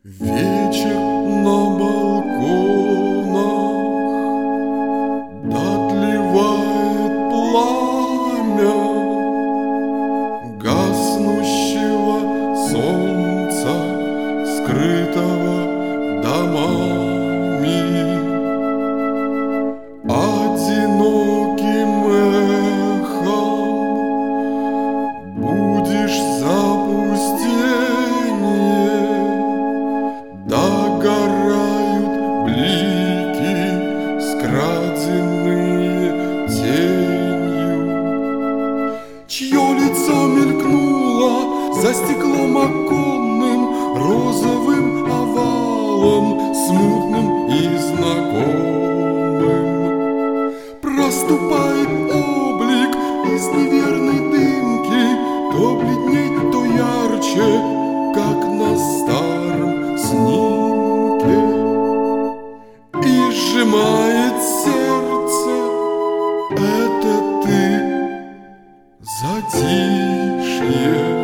Вечер на балконах дотлевает пламя гаснущего солнца, скрытого домами. Одиноким эхом будешь запустение. Догорают блики, скраденные тенью. Чье лицо мелькнуло за стеклом оконным розовым овалом, смутным и знакомым. Проступает облик из неверной дымки, то бледней, то ярче, как на старом снимке. И сжимает сердце, это ты, затишье.